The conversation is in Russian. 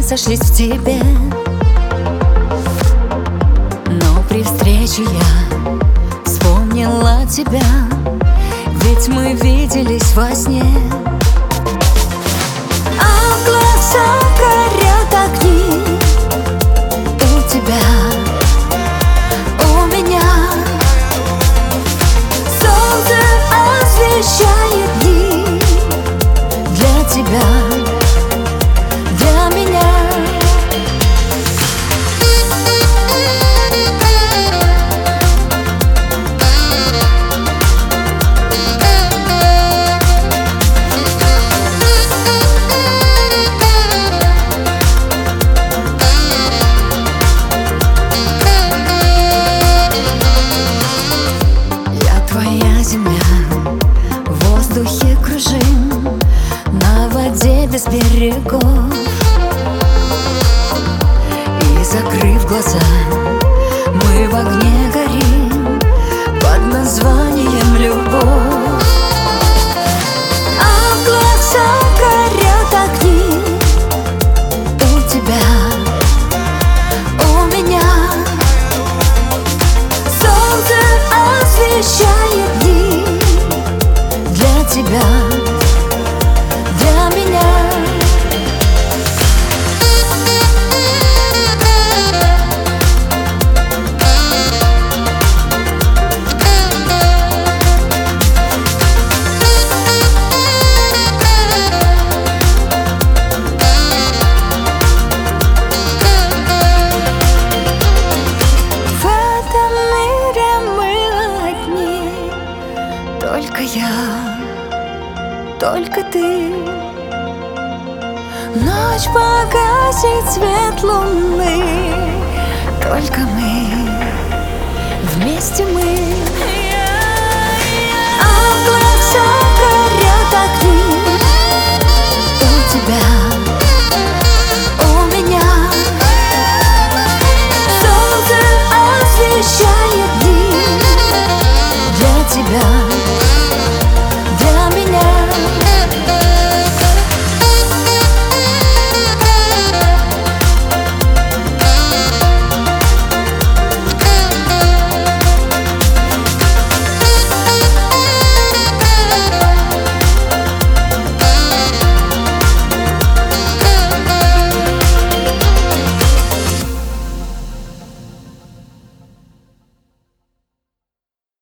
мы сошлись в тебе. Но при встрече я вспомнила тебя, ведь мы виделись во сне. А в глазах горят огни у тебя, у меня. Солнце освещает дни для тебя, для меня. В воздухе кружим, на воде без берегов. И закрыв глаза, мы в огне горим под названием любовь. А в глазах горят огни у тебя, у меня. Солнце освещает дни для тебя, для меня. В этом мире мы одни, только я, только ты. Ночь погасит свет луны, только мы, вместе мы. А в глазах горят огни у тебя.